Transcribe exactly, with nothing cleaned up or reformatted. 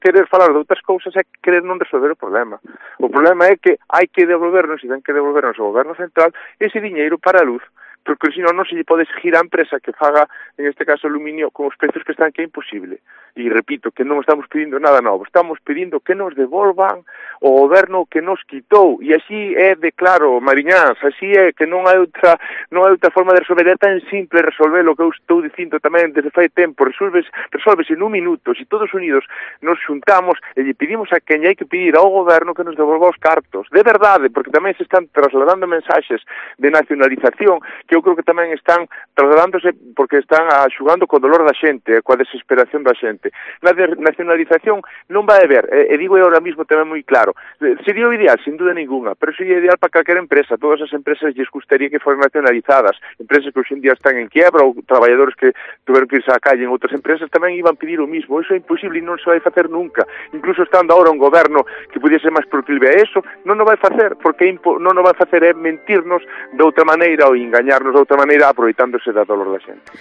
querer falar de outras cousas é querer non resolver o problema. O problema é que hai que devolvernos, e ten que devolvernos ao goberno central, ese diñeiro para a luz, porque senón non se lle pode exigir á empresa que faga, en este caso, aluminio con os prezos que están, que é imposible. E repito, que non estamos pedindo nada novo, estamos pedindo que nos devolvan o goberno que nos quitou, e así é de claro, Mariñáns, así é que non hai outra non hai outra forma de resolver, é tan simple resolver o que eu estou dicindo tamén desde fai tempo, resolves, resolves en un minuto, se todos unidos nos xuntamos e lle pedimos a quen hai que pedir ao goberno que nos devolva os cartos, de verdade, porque tamén se están trasladando mensaxes de nacionalización que eu creo que tamén están trasladándose porque están axugando co dolor da xente, coa desesperación da xente. Na nacionalización non vai haber, e, e digo eu ahora mismo tamén moi claro, sería o ideal, sin duda ninguna, pero sería ideal para calquera empresa, todas as empresas lles gustaría que foran nacionalizadas, empresas que hoxe en día están en quiebra ou traballadores que tuveron que irse á calle en outras empresas tamén iban pedir o mismo, eso é imposible e non se vai facer nunca, incluso estando agora un goberno que pudiese ser máis proclive a eso, non o vai facer, porque non o vai facer é mentirnos de outra maneira ou engañar de outra maneira aproveitándose da dolor da xente.